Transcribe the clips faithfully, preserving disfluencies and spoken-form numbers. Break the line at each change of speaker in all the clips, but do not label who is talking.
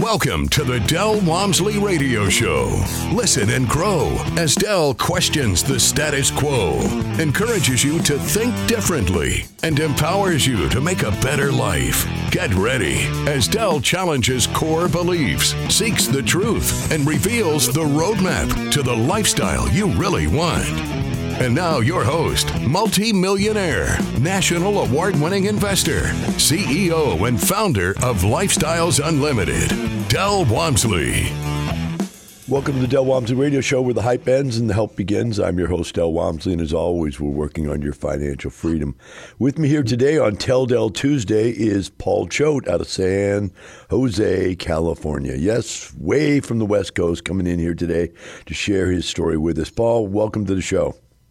Welcome to the Del Walmsley Radio Show. Listen and grow as Del questions the status quo, encourages you to think differently, and empowers you to make a better life. Get ready as Del challenges core beliefs, seeks the truth, and reveals the roadmap to the lifestyle you really want. And now your host, multi-millionaire, national award-winning investor, C E O and founder of Lifestyles Unlimited, Del Walmsley.
Welcome to the Del Walmsley Radio Show, where the hype ends and the help begins. I'm your host, Del Walmsley, and as always, we're working on your financial freedom. With me here today on Tell Del Tuesday is Paul Choate out of San Jose, California. Yes, way from the West Coast, coming in here today to share his story with us. Paul, welcome to the show.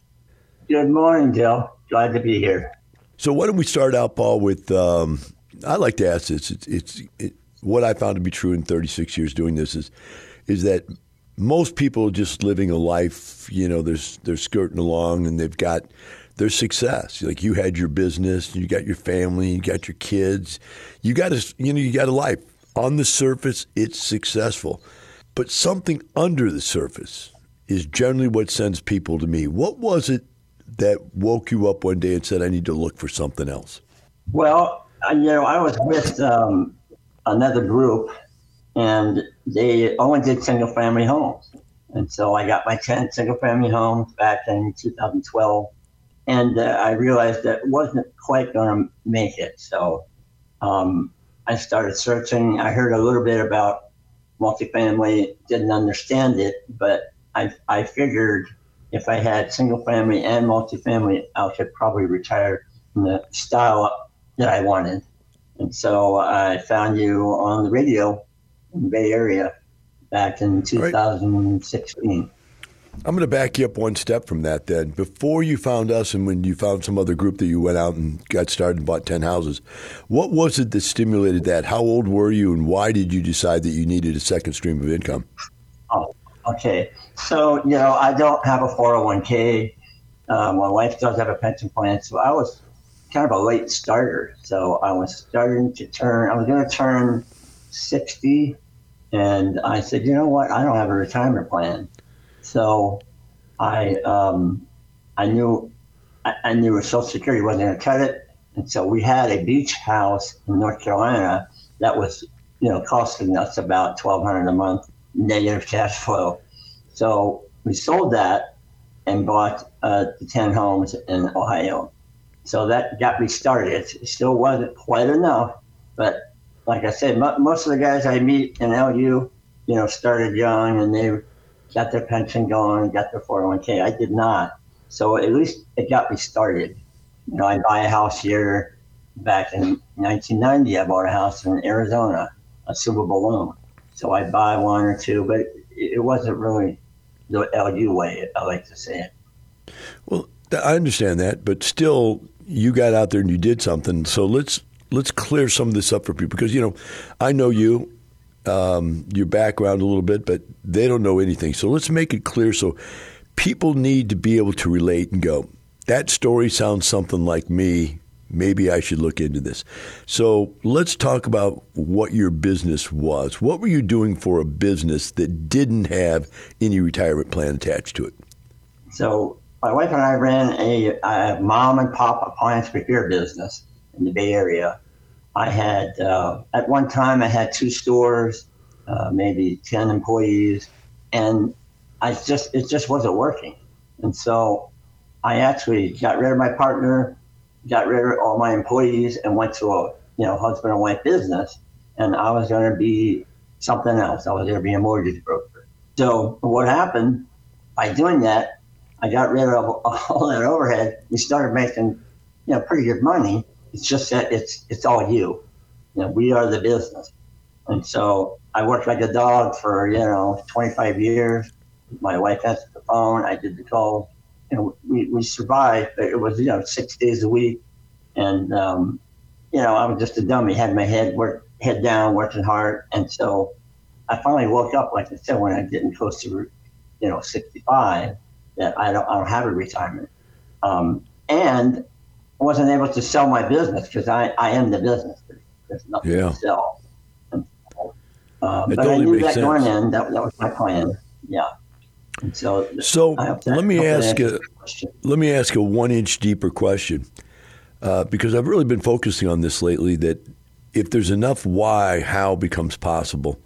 Good morning, Del. Glad to be here.
So why don't we start out, Paul, with, um, I like to ask this. It's, it's it, what I found to be true in thirty-six years doing this is is that most people are just living a life, you know, they're, they're skirting along and they've got their success. Like you had your business, you got your family, you got your kids, you got a, you know, you got a life. On the surface, it's successful. But something under the surface is generally what sends people to me. What was it that woke you up one day and said, I need to look for something else?
Well, you know, I was with um, another group, and they only did single-family homes. And so I got my ten single-family homes back in two thousand twelve, and uh, I realized that it wasn't quite going to make it. So um, I started searching. I heard a little bit about multifamily, didn't understand it, but I, I figured if I had single family and multifamily, I could probably retire in the style that I wanted. And so I found you on the radio in the Bay Area back in two thousand sixteen.
Right. I'm going to back you up one step from that then. Before you found us and when you found some other group that you went out and got started and bought ten houses, what was it that stimulated that? How old were you and why did you decide that you needed a second stream of income?
Oh. Okay, so, you know, I don't have a four oh one k. Uh, my wife does have a pension plan, so I was kind of a late starter. So I was starting to turn, I was going to turn sixty, and I said, you know what, I don't have a retirement plan. So I um, I knew I, I knew Social Security wasn't going to cut it, and so we had a beach house in North Carolina that was, you know, costing us about twelve hundred dollars a month. Negative cash flow. So we sold that and bought uh, the ten homes in Ohio. So that got me started. It still wasn't quite enough, but like I said, m- most of the guys I meet in L U, you know, started young and they got their pension going, got their four oh one k. I did not. So at least it got me started. You know, I buy a house here back in nineteen ninety. I bought a house in Arizona, a Super Balloon. So I'd buy one or two, but it wasn't really the L U way, I like to say it.
Well, I understand that, but still, you got out there and you did something. So let's let's clear some of this up for people because, you know, I know you, um, your background a little bit, but they don't know anything. So let's make it clear so people need to be able to relate and go, that story sounds something like me. Maybe I should look into this. So let's talk about what your business was. What were you doing for a business that didn't have any retirement plan attached to it?
So my wife and I ran a, a mom and pop appliance repair business in the Bay Area. I had, uh, at one time, I had two stores, uh, maybe ten employees, and I just it just wasn't working. And so I actually got rid of my partner, got rid of all my employees and went to a, you know, husband and wife business. And I was going to be something else. I was going to be a mortgage broker. So what happened by doing that, I got rid of all that overhead. We started making, you know, pretty good money. It's just that it's, it's all you, you know, we are the business. And so I worked like a dog for, you know, twenty-five years. My wife answered the phone. I did the calls. You know, we, we survived, but it was, you know, six days a week. And, um, you know, I was just a dummy, had my head work, head down, working hard. And so I finally woke up, like I said, when I getting close to, you know, sixty-five, that I don't, I don't have a retirement. Um, and I wasn't able to sell my business because I, I am the business. There's nothing
yeah.
to sell. And so, Uh,
That
but I
totally
knew
makes
that
sense.
going in, that, that was my plan. Yeah. And so,
So
I hope that-
let me
hope that
ask
answers
a,
your question.
let me ask a one inch deeper question, uh, because I've really been focusing on this lately. That if there's enough why, how becomes possible.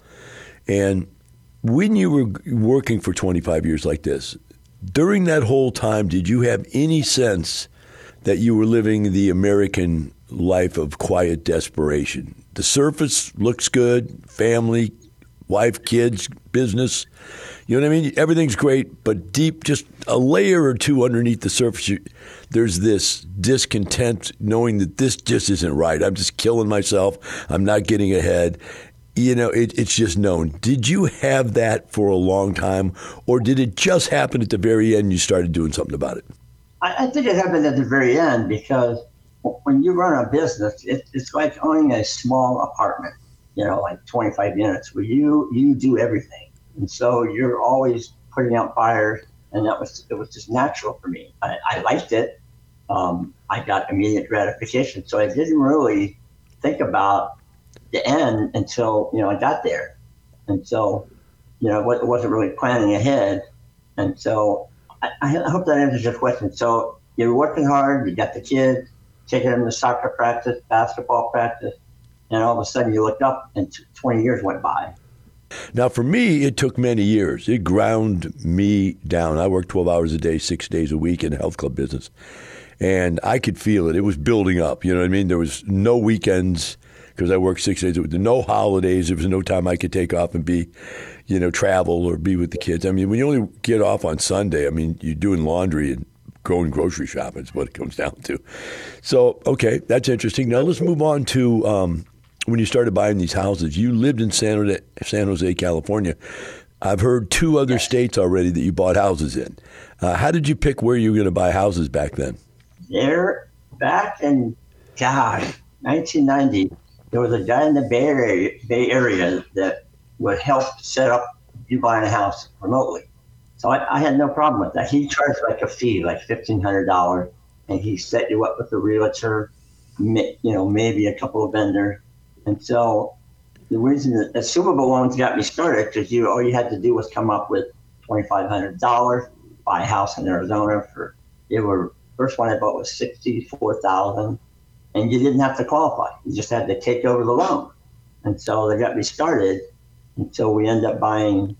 And when you were working for twenty-five years like this, during that whole time, did you have any sense that you were living the American life of quiet desperation? The surface looks good, family, wife, kids, business. You know what I mean? Everything's great, but deep, just a layer or two underneath the surface, you, there's this discontent knowing that this just isn't right. I'm just killing myself. I'm not getting ahead. You know, it, it's just known. Did you have that for a long time, or did it just happen at the very end and you started doing something about it?
I, I think it happened at the very end because when you run a business, it, it's like owning a small apartment, you know, like twenty-five units, where you, you do everything. And so you're always putting out fires, and that was it was just natural for me. I, I liked it. Um, I got immediate gratification, so I didn't really think about the end until, you know, I got there. And so, you know, I wasn't really planning ahead. And so I, I hope that answers your question. So you're working hard, you got the kids, taking them to soccer practice, basketball practice, and all of a sudden you look up and twenty years went by.
Now, for me, it took many years. It ground me down. I worked twelve hours a day, six days a week in the health club business. And I could feel it. It was building up. You know what I mean? There was no weekends because I worked six days a week. No holidays. There was no time I could take off and be, you know, travel or be with the kids. I mean, when you only get off on Sunday, I mean, you're doing laundry and going grocery shopping is what it comes down to. So, okay, that's interesting. Now, let's move on to um, when you started buying these houses. You lived in San Jose, San Jose, California. I've heard two other states already that you bought houses in. Uh, how did you pick where you were going to buy houses back then?
There, back in, God, nineteen ninety, there was a guy in the Bay Area, Bay Area that would help set up you buying a house remotely. So I, I had no problem with that. He charged like a fee, like fifteen hundred dollars, and he set you up with a realtor, you know, maybe a couple of vendors. And so the reason that the Super Bowl loans got me started, because you all you had to do was come up with twenty-five hundred dollars, buy a house in Arizona for, they were, first one I bought was sixty-four thousand dollars, and you didn't have to qualify. You just had to take over the loan. And so they got me started. And so we ended up buying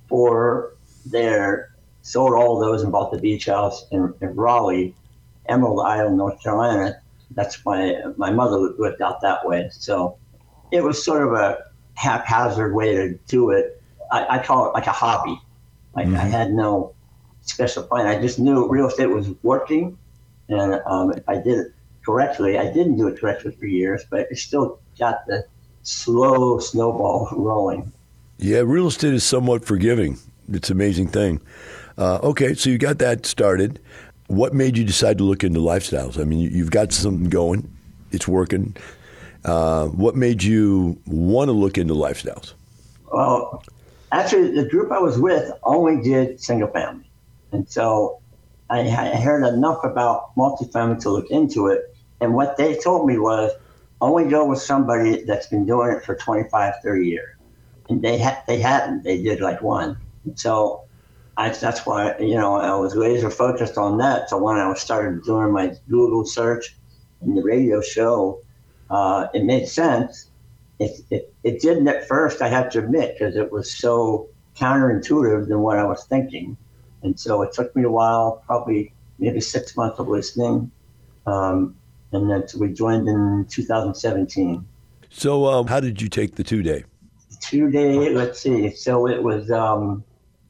four there, sold all those and bought the beach house in, in Raleigh, Emerald Isle, North Carolina. That's my, my mother lived out that way. So it was sort of a haphazard way to do it. I, I call it like a hobby. Like mm-hmm. I had no special plan. I just knew real estate was working. And um, if I did it correctly, I didn't do it correctly for years, but it still got the slow snowball rolling.
Yeah, real estate is somewhat forgiving. It's an amazing thing. Uh, okay, so you got that started. What made you decide to look into lifestyles? I mean, you've got something going. It's working. Uh, what made you want to look into lifestyles?
Well, actually, the group I was with only did single family. And so I, I heard enough about multifamily to look into it. And what they told me was only go with somebody that's been doing it for twenty-five, thirty years. And they, ha- they hadn't. They did like one. So I, that's why, you know, I was laser focused on that. So when I started doing my Google search and the radio show, uh, it made sense. It, it, it didn't at first, I have to admit, because it was so counterintuitive than what I was thinking. And so it took me a while, probably maybe six months of listening. Um, and then so we joined in two thousand seventeen.
So um, how did you take the two-day?
Two-day, let's see. So it was um,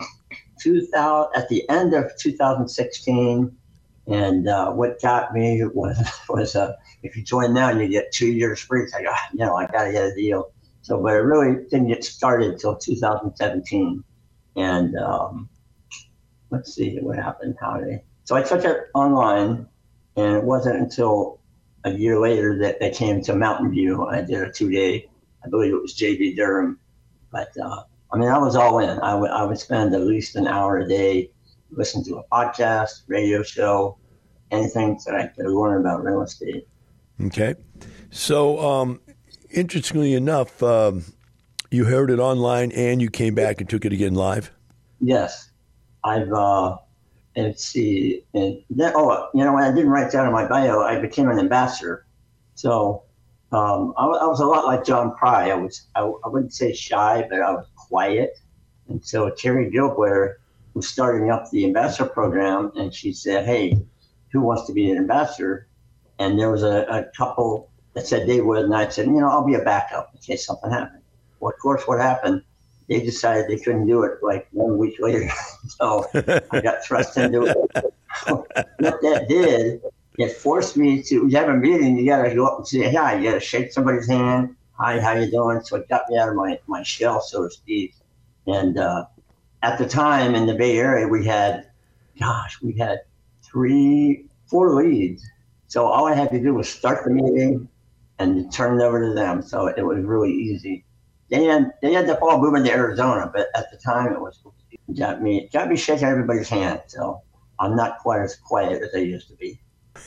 two thousand at the end of two thousand sixteen. And uh, what got me was, was uh, if you join now, you get two years free. So I got, you know, I got to get a deal. So, but it really didn't get started until two thousand seventeen. And um, let's see what happened. How they? So I took it online, and it wasn't until a year later that they came to Mountain View. I did a two-day. I believe it was J B Durham. But uh, I mean, I was all in. I would I would spend at least an hour a day, listen to a podcast, radio show, anything that I could learn about real estate.
Okay. So, um, interestingly enough, um, You heard it online and you came back and took it again live?
Yes. I've, uh, and let's see, and then, oh, you know, when I didn't write down in my bio, I became an ambassador. So um, I, I was a lot like John Pry. I was, I, I wouldn't say shy, but I was quiet. And so Terry Gilbert was starting up the ambassador program, and she said, hey, who wants to be an ambassador? And there was a, a couple that said they would, and I said, you know, I'll be a backup in case something happened. Well, of course, what happened, they decided they couldn't do it like one week later. So I got thrust into it. What that did, it forced me to, you have a meeting, you got to go up and say hi, you got to shake somebody's hand. Hi, how you doing? So it got me out of my, my shell, so to speak. And uh, at the time in the Bay Area, we had, gosh, we had three, four leads. So all I had to do was start the meeting and turn it over to them. So it was really easy. They had, they had the ball moving to Arizona, but at the time it was it got me got me shaking everybody's hand. So I'm not quite as quiet as I used to be.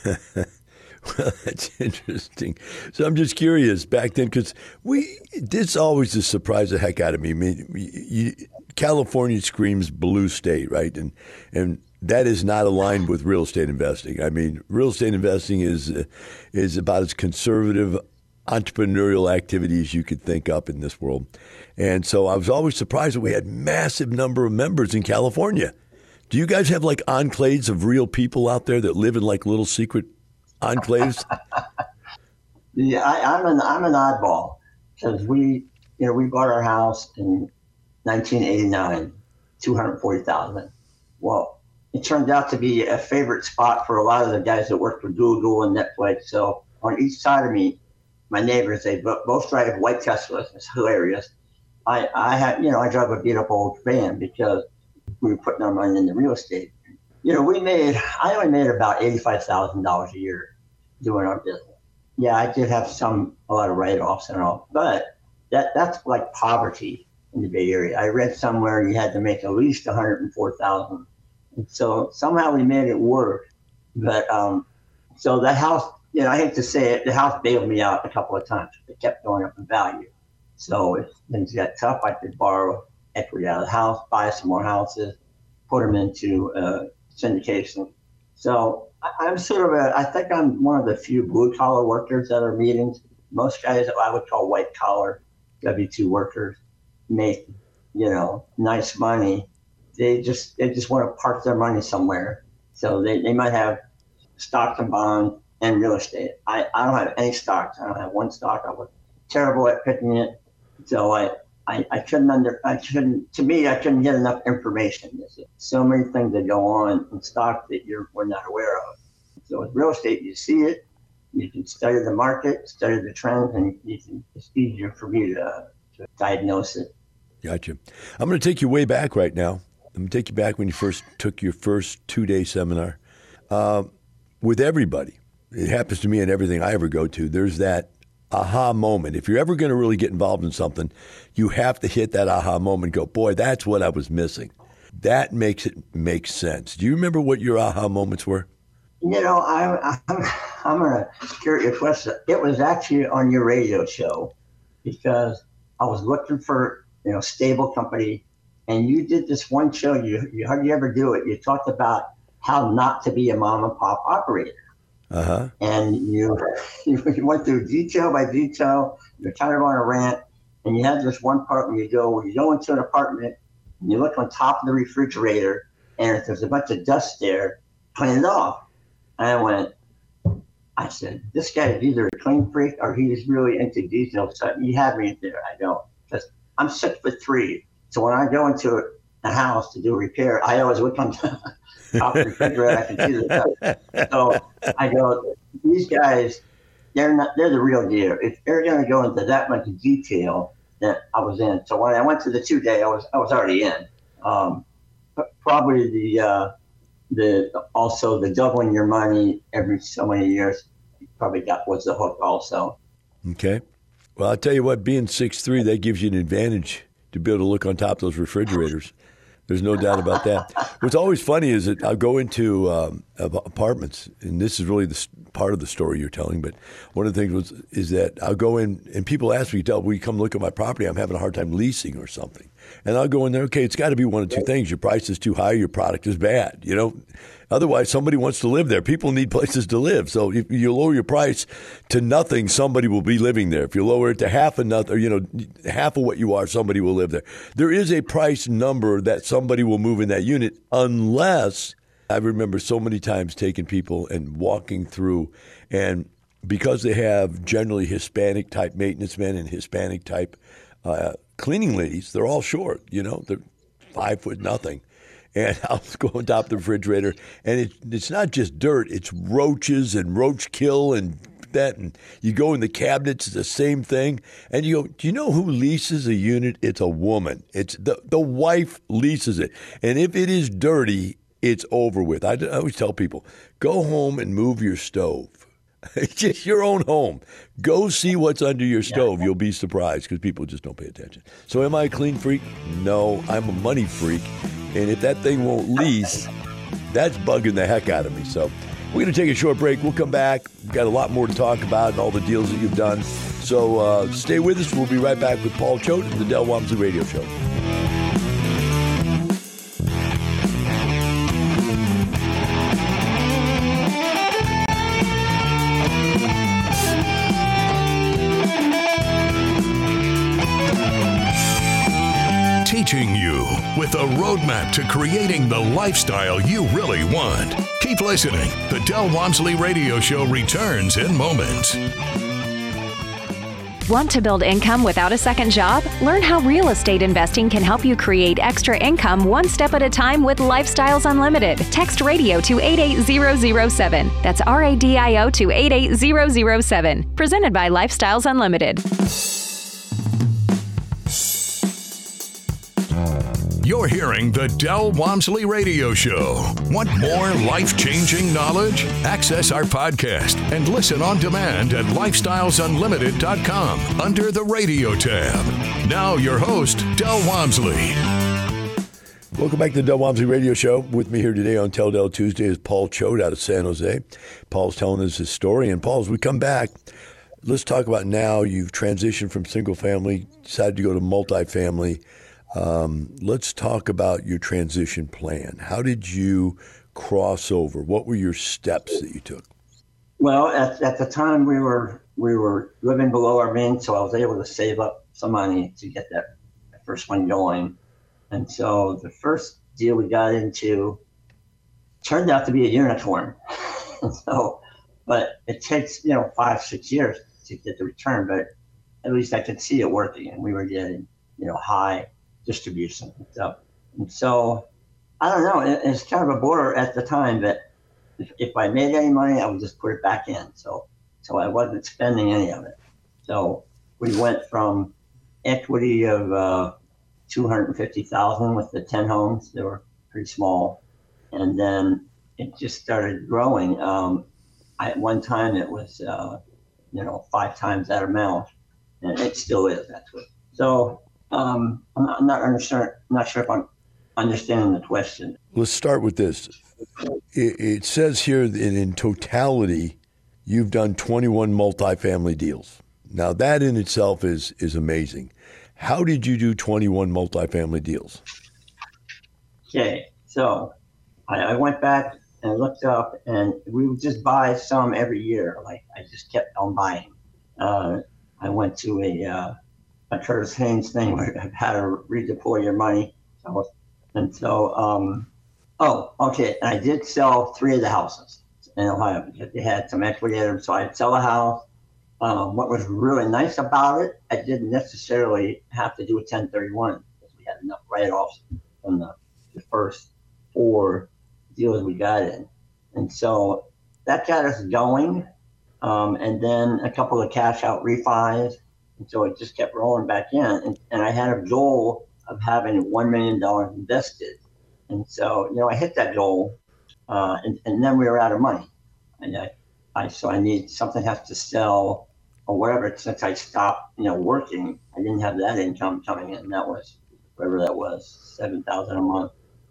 Well, that's interesting. So I'm just curious back then, because we this always just surprised the heck out of me. I mean, you, California screams blue state, right? And and that is not aligned with real estate investing. I mean, real estate investing is uh, is about as conservative entrepreneurial activities you could think up in this world. And so I was always surprised that we had massive number of members in California. Do you guys have like enclaves of real people out there that live in like little secret enclaves?
Yeah, I, I'm an I'm an oddball because we you know we bought our house in nineteen eighty-nine, two hundred forty thousand. Well, it turned out to be a favorite spot for a lot of the guys that work for Google and Netflix. So on each side of me, my neighbors, they both drive white Teslas. It's hilarious. I, I had, you know, I drive a beat up old van because we were putting our money into real estate. You know, we made, I only made about eighty-five thousand dollars a year doing our business. Yeah, I did have some, a lot of write-offs and all, but that that's like poverty in the Bay Area. I read somewhere you had to make at least one hundred four thousand dollars. And so somehow we made it work. But um, so that house, you know, I hate to say it, the house bailed me out a couple of times. It kept going up in value. So if things got tough, I could borrow equity out of the house, buy some more houses, put them into uh, syndication. So I, I'm sort of a, I think I'm one of the few blue collar workers at our meetings. Most guys I would call white collar W two workers make, you know, nice money. They just they just want to park their money somewhere. So they, they might have stocks and bonds and real estate. I, I don't have any stocks. I don't have one stock. I was terrible at picking it. So I, I, I couldn't under I couldn't to me I couldn't get enough information. There's so many things that go on in stock that you're we're not aware of. So with real estate, you see it, you can study the market, study the trends, and you can, it's easier for me to, to diagnose it.
Gotcha. I'm going to take you way back right now. I'm going to take you back when you first took your first two-day seminar. Uh, with everybody, it happens to me in everything I ever go to, there's that aha moment. If you're ever going to really get involved in something, you have to hit that aha moment and go, boy, that's what I was missing. That makes it make sense. Do you remember what your aha moments were?
You know, I, I'm, I'm going to scare your question. It was actually on your radio show because I was looking for, you know, stable company. And you did this one show, you, you hardly ever do it. You talked about how not to be a mom and pop operator.
Uh-huh.
And you, you went through detail by detail. You're kind of on a rant. And you had this one part where you go, where you go into an apartment, and you look on top of the refrigerator, and if there's a bunch of dust there, clean it off. And I went, I said, this guy is either a clean freak or he's really into detail. So you have me there. I don't, because I'm six foot three. So when I go into a house to do a repair, I always look on top of the refrigerator. I can see the dust. So I go, these guys, they're not, they're the real deal. If they're going to go into that much detail that I was in. So when I went to the two day, I was, I was already in. Um, probably the, uh, the, also the doubling your money every so many years, probably got was the hook also.
Okay. Well, I'll tell you what, being six three, that gives you an advantage to be able to look on top of those refrigerators. There's no doubt about that. What's always funny is that I'll go into um, apartments, and this is really the s- part of the story you're telling, but one of the things was, is that I'll go in, and people ask me, Del, will you come look at my property? I'm having a hard time leasing or something. And I'll go in there, okay, it's got to be one of two things. Your price is too high, your product is bad, you know? Otherwise, somebody wants to live there. People need places to live. So if you lower your price to nothing, somebody will be living there. If you lower it to half of nothing, or, you know, half of what you are, somebody will live there. There is a price number that somebody will move in that unit, unless I remember so many times taking people and walking through, and because they have generally Hispanic type maintenance men and Hispanic type uh, cleaning ladies, they're all short. You know, they're five foot nothing. And I'll go on top of the refrigerator, and it, it's not just dirt, it's roaches and roach kill and that. And you go in the cabinets, it's the same thing. And you go, do you know who leases a unit? It's a woman. It's the, the wife leases it. And if it is dirty, it's over with. I, I always tell people, go home and move your stove. It's just your own home. Go see what's under your stove. You'll be surprised because people just don't pay attention. So am I a clean freak? No, I'm a money freak. And if that thing won't lease, that's bugging the heck out of me. So we're going to take a short break. We'll come back. We've got a lot more to talk about and all the deals that you've done. So uh, stay with us. We'll be right back with Paul Choate and the Del Walmsley Radio Show.
Teaching you with a roadmap to creating the lifestyle you really want. Keep listening. The Del Walmsley Radio Show returns in moments.
Want to build income without a second job? Learn how real estate investing can help you create extra income one step at a time with Lifestyles Unlimited. Text radio to eight eight zero zero seven. That's R A D I O to eight eight zero zero seven. Presented by Lifestyles Unlimited.
You're hearing the Del Walmsley Radio Show. Want more life-changing knowledge? Access our podcast and listen on demand at lifestyles unlimited dot com under the radio tab. Now your host, Del Walmsley.
Welcome back to the Del Walmsley Radio Show. With me here today on Tell Del Tuesday is Paul Choate out of San Jose. Paul's telling us his story. And Paul, as we come back, let's talk about now you've transitioned from single family, decided to go to multifamily. Um, let's talk about your transition plan. How did you cross over? What were your steps that you took?
Well, at, at the time we were we were living below our means, so I was able to save up some money to get that first one going. And so the first deal we got into turned out to be a unicorn. so, but it takes you know five six years to get the return, but at least I could see it working, and we were getting you know high distribution and stuff. And so, I don't know, it, it's kind of a border at the time that if, if I made any money, I would just put it back in. So, so I wasn't spending any of it. So we went from equity of uh, two hundred fifty thousand with the ten homes. They were pretty small. And then it just started growing. Um, I, at one time it was, uh, you know, five times that amount, and it still is, actually. So, Um, I'm not, I'm not sure. I'm not sure if I'm understanding the question.
Let's start with this. It, it says here that in totality, you've done twenty-one multifamily deals. Now that in itself is is amazing. How did you do twenty-one multifamily deals?
Okay, so I, I went back and looked up, and we would just buy some every year. Like I just kept on buying. Uh, I went to a uh, a Curtis Haynes thing where I've had to redeploy your money. So, and so, um, oh, okay. And I did sell three of the houses in Ohio because they had some equity in them. So I'd sell a house. Um, what was really nice about it, I didn't necessarily have to do a ten thirty-one because we had enough write-offs from the, the first four deals we got in. And so that got us going. Um, and then a couple of cash out refis. And so it just kept rolling back in. And, and I had a goal of having one million dollars invested. And so, you know, I hit that goal, uh, and, and then we were out of money. And I, I, so I need, something has to sell or whatever. Since I stopped, you know, working, I didn't have that income coming in. That was, whatever that was, seven thousand dollars a month.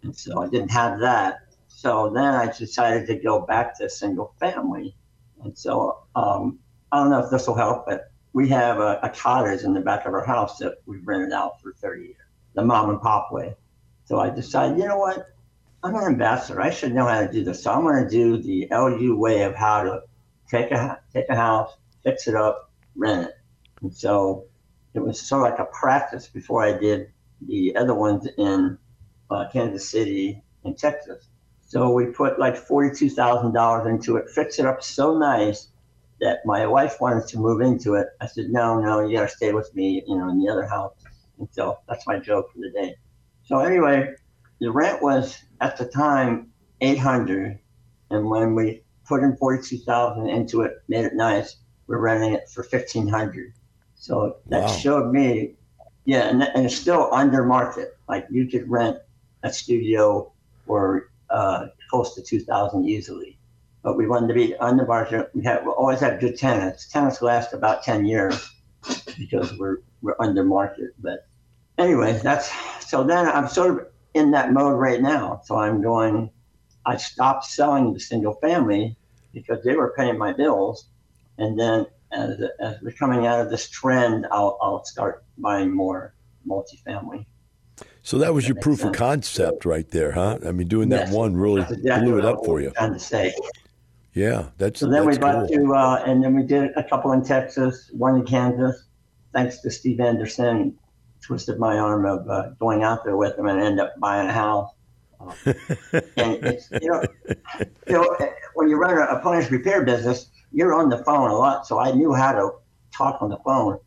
And so I didn't have that. So then I decided to go back to single family. And so um, I don't know if this will help, but we have a, a cottage in the back of our house that we've rented out for thirty years, the mom and pop way. So I decided, you know what? I'm an ambassador. I should know how to do this. So I'm going to do the L U way of how to take a take a house, fix it up, rent it. And so it was sort of like a practice before I did the other ones in uh, Kansas City and Texas. So we put like forty-two thousand dollars into it, fixed it up so nice that my wife wanted to move into it. I said, no, no, you got to stay with me, you know, in the other house. And so that's my joke for the day. So anyway, the rent was at the time eight hundred dollars. And when we put in forty-two thousand dollars into it, made it nice, we're renting it for fifteen hundred dollars. So that wow. showed me, yeah, and, and it's still under market. Like you could rent a studio for uh, close to two thousand dollars easily. But we wanted to be under market. We have we always have good tenants. Tenants last about ten years because we're we're under market. But anyway, that's so then I'm sort of in that mode right now. So I'm going, I stopped selling the single family because they were paying my bills. And then as, as we're coming out of this trend, I'll, I'll start buying more multifamily.
So that was that your proof sense. of concept right there, huh? I mean, doing that yes, one really exactly blew it up for you.
Trying to say.
Yeah, that's
So then
that's
we got
cool.
to, uh, and then we did a couple in Texas, one in Kansas. Thanks to Steve Anderson, twisted my arm of uh, going out there with him and end up buying a house. Uh, and it's, you know, you know, when you run a appliance repair business, you're on the phone a lot. So I knew how to talk on the phone.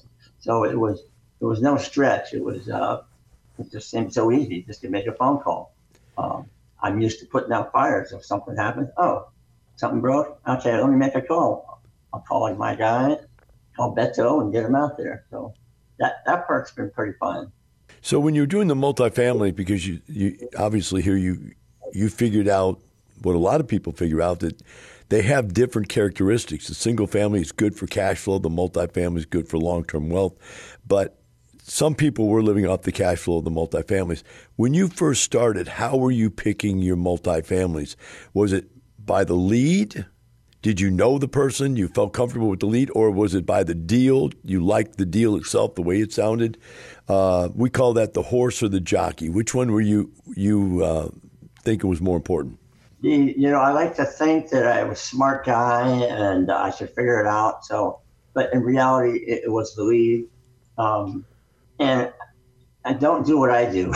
So it was, it was no stretch. It was, uh, it just seemed so easy just to make a phone call. Um, I'm used to putting out fires. If something happens, oh, something broke. Okay, let me make a call. I'll call like my guy, call Beto, and get him out there. So that that part's been pretty fun.
So when you're doing the multifamily, because you, you obviously here you you figured out what a lot of people figure out, that they have different characteristics. The single family is good for cash flow. The multifamily is good for long-term wealth. But some people were living off the cash flow of the multifamilies. When you first started, how were you picking your multifamilies? Was it by the lead? Did you know the person? You felt comfortable with the lead? Or was it by the deal? You liked the deal itself, the way it sounded? Uh, we call that the horse or the jockey. Which one were you you uh, think it was more important?
The, you know, I like to think that I was a smart guy and I should figure it out. So, but in reality, it, it was the lead. Um, and I don't do what I do.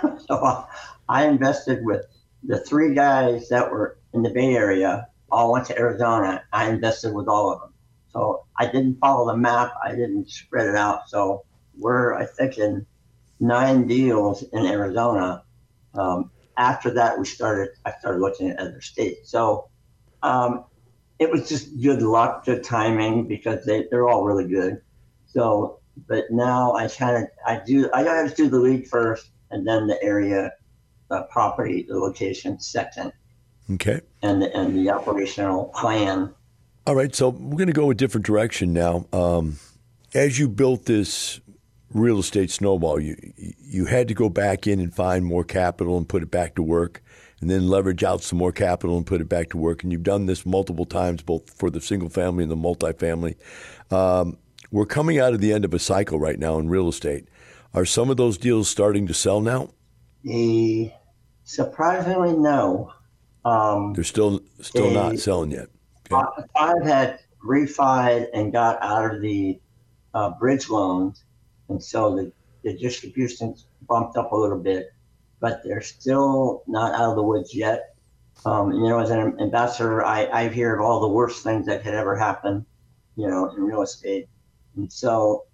So I invested with the three guys that were in the Bay Area, all went to Arizona. I invested with all of them. So I didn't follow the map. I didn't spread it out. So we're, I think, in nine deals in Arizona. Um, after that, we started, I started looking at other states. So um, it was just good luck, good timing, because they, they're all really good. So, but now I kind of, I do, I got to do the league first and then the area, uh, property, the location second.
Okay.
And the, and the operational plan.
All right. So we're going to go a different direction now. Um, as you built this real estate snowball, you you had to go back in and find more capital and put it back to work, and then leverage out some more capital and put it back to work. And you've done this multiple times, both for the single family and the multifamily. Um, we're coming out of the end of a cycle right now in real estate. Are some of those deals starting to sell now?
The surprisingly, no. Um,
They're still still
they,
not selling yet. Okay.
I've had refied and got out of the uh, bridge loans, and so the, the distribution's bumped up a little bit, but they're still not out of the woods yet. Um, you know, as an investor, I, I hear of all the worst things that could ever happen, you know, in real estate. And so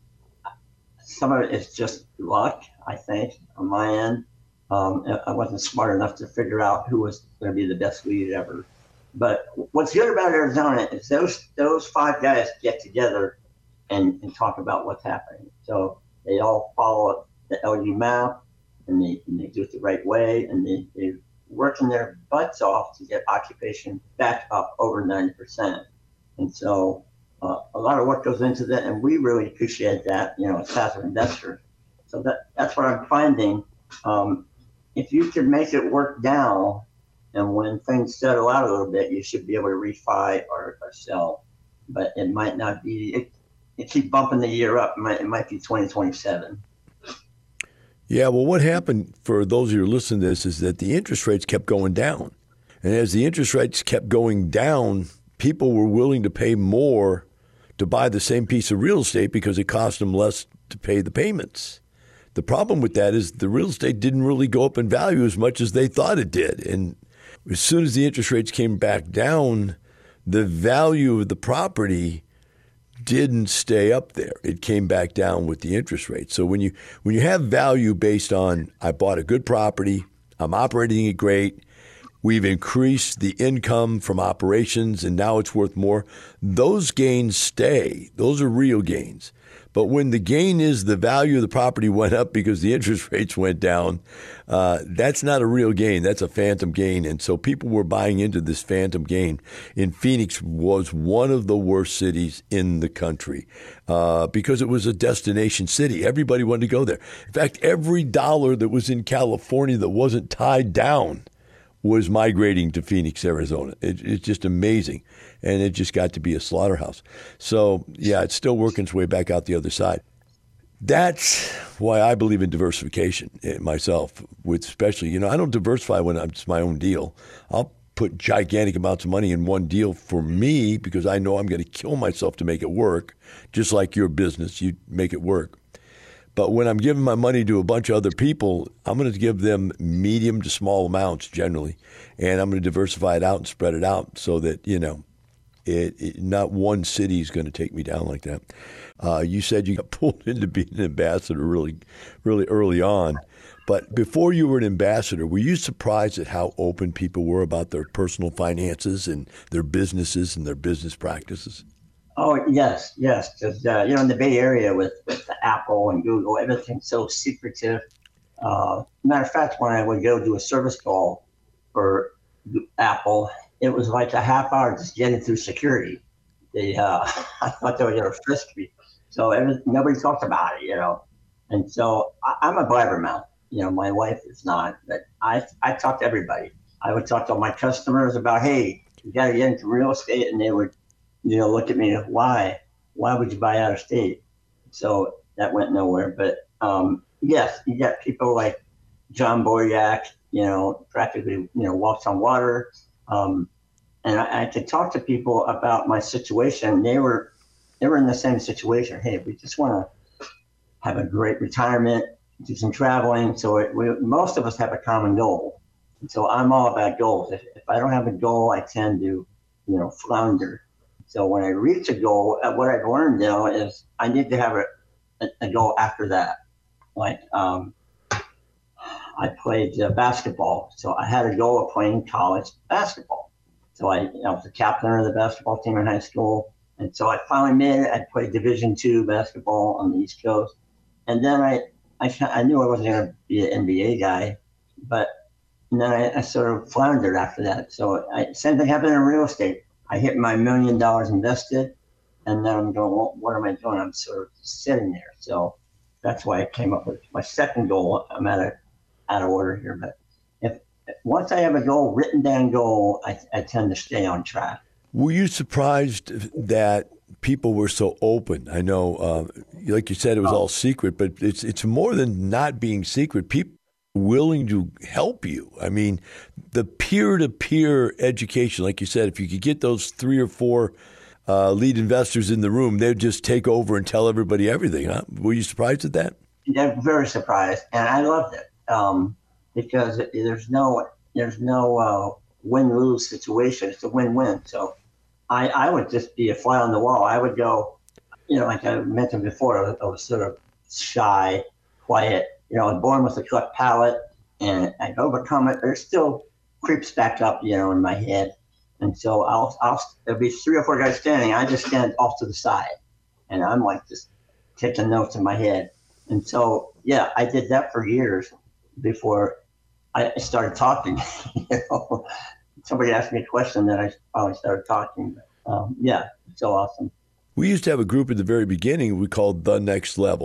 some of it is just luck, I think, on my end. Um, I wasn't smart enough to figure out who was going to be the best lead ever. But what's good about Arizona is those those five guys get together and, and talk about what's happening. So they all follow the L U map, and they, and they do it the right way, and they, they're working their butts off to get occupation back up over ninety percent. And so uh, a lot of work goes into that, and we really appreciate that, you know, as passive investors. So that that's what I'm finding. Um, if you can make it work now, and when things settle out a little bit, you should be able to refi or, or sell. But it might not be. It, it keep bumping the year up. It might, it might be twenty twenty-seven.
Yeah, well, what happened for those of you who are listening to this is that the interest rates kept going down. And as the interest rates kept going down, people were willing to pay more to buy the same piece of real estate because it cost them less to pay the payments. The problem with that is the real estate didn't really go up in value as much as they thought it did. And as soon as the interest rates came back down, the value of the property didn't stay up there. It came back down with the interest rate. So when you when you have value based on, I bought a good property, I'm operating it great, we've increased the income from operations and now it's worth more, those gains stay. Those are real gains. But when the gain is the value of the property went up because the interest rates went down, uh, that's not a real gain. That's a phantom gain. And so people were buying into this phantom gain. And Phoenix was one of the worst cities in the country uh, because it was a destination city. Everybody wanted to go there. In fact, every dollar that was in California that wasn't tied down was migrating to Phoenix, Arizona. It, it's just amazing. And it just got to be a slaughterhouse. So, yeah, it's still working its way back out the other side. That's why I believe in diversification myself, with especially, you know, I don't diversify when it's my own deal. I'll put gigantic amounts of money in one deal for me because I know I'm going to kill myself to make it work, just like your business, you make it work. But when I'm giving my money to a bunch of other people, I'm going to give them medium to small amounts generally, and I'm going to diversify it out and spread it out so that, you know, it, it, not one city is going to take me down like that. Uh, you said you got pulled into being an ambassador really, really early on. But before you were an ambassador, were you surprised at how open people were about their personal finances and their businesses and their business practices?
Oh, yes, yes. Because, uh, you know, in the Bay Area with, with the Apple and Google, everything's so secretive. Uh, matter of fact, when I would go do a service call for Apple, it was like a half hour just getting through security. They, uh, I thought they were going to frisk me. So every, nobody talked about it, you know. And so I, I'm a blabbermouth. You know, my wife is not. But I, I talk to everybody. I would talk to my customers about, hey, you got to get into real estate, and they would, you know, look at me, why? Why would you buy out of state? So that went nowhere. But um, yes, you got people like John Boyack, you know, practically, you know, walks on water. Um, and I, I could talk to people about my situation. They were, they were in the same situation. Hey, we just want to have a great retirement, do some traveling. So it, we, most of us have a common goal. And so I'm all about goals. If, if I don't have a goal, I tend to, you know, flounder. So when I reach a goal, what I've learned now is I need to have a, a, a goal after that. Like um, I played uh, basketball, so I had a goal of playing college basketball. So I, I was the captain of the basketball team in high school, and so I finally made it. I played Division two basketball on the East Coast, and then I I, I knew I wasn't going to be an N B A guy, but then I, I sort of floundered after that. So I, same thing happened in real estate. I hit my million dollars invested, and then I'm going, well, what am I doing? I'm sort of sitting there. So that's why I came up with my second goal. I'm out of, out of order here. But if once I have a goal, written down goal, I, I tend to stay on track.
Were you surprised that people were so open? I know, uh, like you said, it was oh. all secret, but it's it's more than not being secret. People willing to help you. I mean, the peer-to-peer education, like you said, if you could get those three or four uh, lead investors in the room, they'd just take over and tell everybody everything. Huh? Were you surprised at that?
Yeah, very surprised, and I loved it um, because there's no there's no uh, win-lose situation. It's a win-win. So I, I would just be a fly on the wall. I would go, you know, like I mentioned before, I was, I was sort of shy, quiet. You know, I was born with a cleft palate, and I overcome it. There's still creeps back up, you know, in my head. And so I'll, I'll, there'll be three or four guys standing. I just stand off to the side, and I'm like just taking notes in my head. And so, yeah, I did that for years before I started talking. You know, somebody asked me a question, then I finally started talking. Um, yeah, it's so awesome.
We used to have a group at the very beginning we called The Next Level.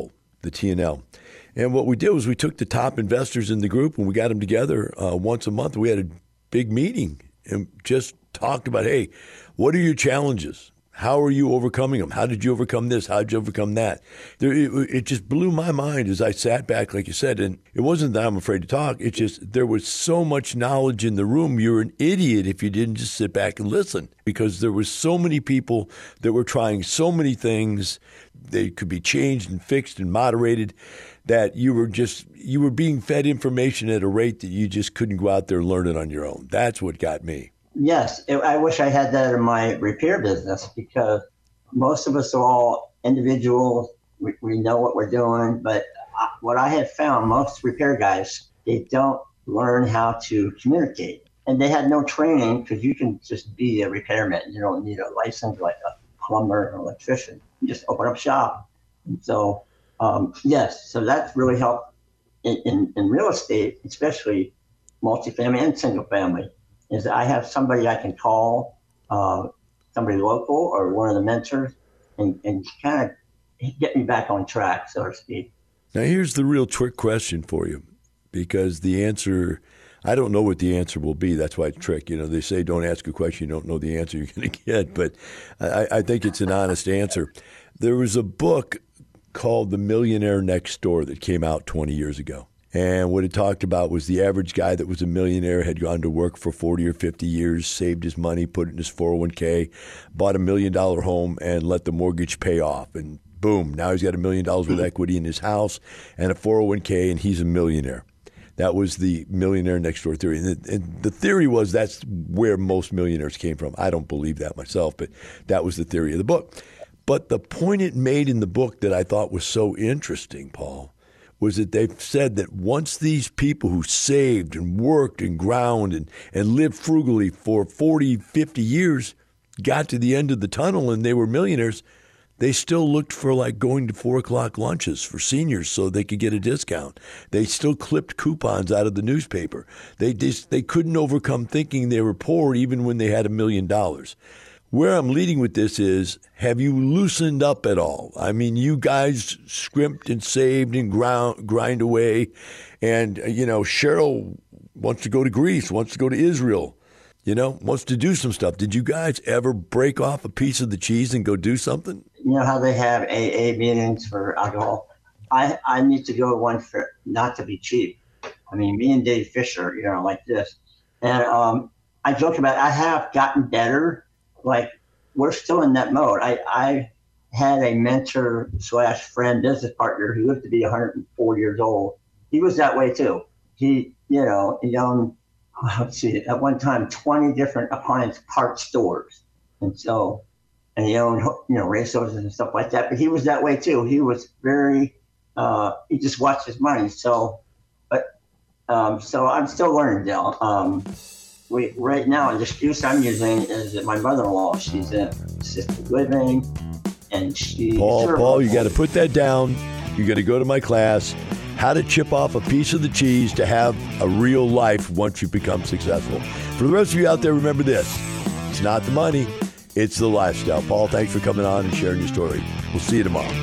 the T and L. And what we did was we took the top investors in the group and we got them together uh, once a month. We had a big meeting and just talked about, hey, what are your challenges? How are you overcoming them? How did you overcome this? How did you overcome that? There, it, it just blew my mind as I sat back, like you said, and it wasn't that I'm afraid to talk. It's just there was so much knowledge in the room. You're an idiot if you didn't just sit back and listen, because there was so many people that were trying so many things. They could be changed and fixed and moderated, that you were just you were being fed information at a rate that you just couldn't go out there and learn it on your own. That's what got me.
Yes, it, I wish I had that in my repair business, because most of us are all individuals. We, we know what we're doing, but I, what I have found, most repair guys, they don't learn how to communicate. And they had no training, because you can just be a repairman. You don't need a license like a plumber or electrician. You just open up shop. And so, um, yes, so that's really helped in, in, in real estate, especially multifamily and single family. Is I have somebody I can call, uh, somebody local or one of the mentors, and, and kind of get me back on track, so to speak.
Now, here's the real trick question for you, because the answer, I don't know what the answer will be. That's why it's trick. You know, they say don't ask a question you don't know the answer you're going to get, but I, I think it's an honest answer. There was a book called The Millionaire Next Door that came out twenty years ago. And what it talked about was the average guy that was a millionaire had gone to work for forty or fifty years, saved his money, put it in his four oh one k, bought a million dollar home, and let the mortgage pay off. And boom, now he's got a million dollars with equity in his house and a four oh one k, and he's a millionaire. That was the millionaire next door theory. And the, and the theory was that's where most millionaires came from. I don't believe that myself, but that was the theory of the book. But the point it made in the book that I thought was so interesting, Paul, was that they've said that once these people who saved and worked and ground and, and lived frugally for forty, fifty years got to the end of the tunnel and they were millionaires, they still looked for like going to four o'clock lunches for seniors so they could get a discount. They still clipped coupons out of the newspaper. They just, they couldn't overcome thinking they were poor even when they had a million dollars. Where I'm leading with this is, have you loosened up at all? I mean, you guys scrimped and saved and ground, grind away. And, you know, Cheryl wants to go to Greece, wants to go to Israel, you know, wants to do some stuff. Did you guys ever break off a piece of the cheese and go do something?
You know how they have A A meetings for alcohol? I, I need to go to one for not to be cheap. I mean, me and Dave Fisher, you know, like this. And um, I joke about it. I have gotten better. Like, we're still in that mode. I, I had a mentor slash friend business partner who lived to be one hundred four years old. He was that way too. He, you know, he owned, let's see, at one time, twenty different appliance part stores. And so, and he owned, you know, racehorses and stuff like that. But he was that way too. He was very, uh, he just watched his money. So, but, um, so I'm still learning, Dale. Um, We, right now, the excuse I'm using is that my mother-in-law, she's in assisted living, and she...
Paul, Paul, you got to put that down. You got to go to my class, How to Chip Off a Piece of the Cheese to Have a Real Life Once You Become Successful. For the rest of you out there, remember this. It's not the money, it's the lifestyle. Paul, thanks for coming on and sharing your story. We'll see you tomorrow.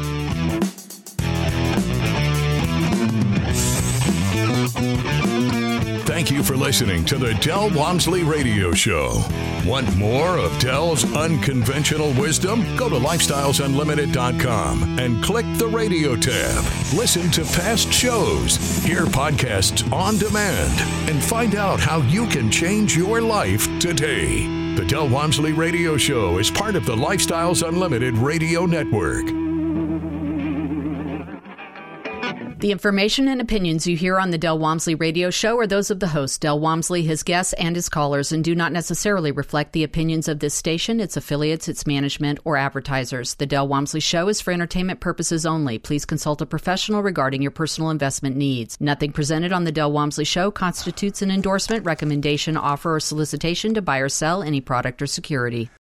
Thank you for listening to the Del Walmsley Radio Show. Want more of Del's unconventional wisdom? Go to lifestyles unlimited dot com and click the radio tab. Listen to past shows, hear podcasts on demand, and find out how you can change your life today. The Del Walmsley Radio Show is part of the Lifestyles Unlimited Radio Network.
The information and opinions you hear on the Del Walmsley Radio Show are those of the host, Del Walmsley, his guests, and his callers, and do not necessarily reflect the opinions of this station, its affiliates, its management, or advertisers. The Del Walmsley Show is for entertainment purposes only. Please consult a professional regarding your personal investment needs. Nothing presented on the Del Walmsley Show constitutes an endorsement, recommendation, offer, or solicitation to buy or sell any product or security.